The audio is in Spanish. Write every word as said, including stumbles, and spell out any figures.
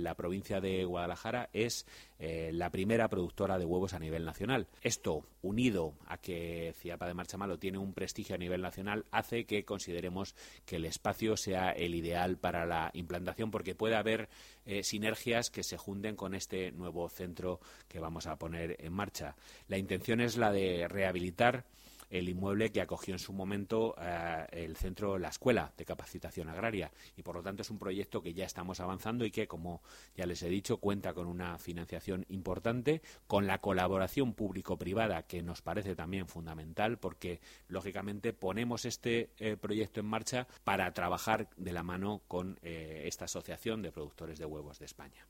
la provincia de Guadalajara es eh, la primera productora de huevos a nivel nacional. Esto, unido a que Ciapa de Marchamalo tiene un prestigio a nivel nacional, hace que consideremos que el espacio sea el ideal para la implantación, porque puede haber eh, sinergias que se junten con este nuevo centro que vamos a poner en marcha. La intención es la de rehabilitar el inmueble que acogió en su momento eh, el centro, la Escuela de Capacitación Agraria, y por lo tanto es un proyecto que ya estamos avanzando y que, como ya les he dicho, cuenta con una financiación importante, con la colaboración público-privada, que nos parece también fundamental, porque lógicamente ponemos este eh, proyecto en marcha para trabajar de la mano con eh, esta asociación de productores de huevos de España.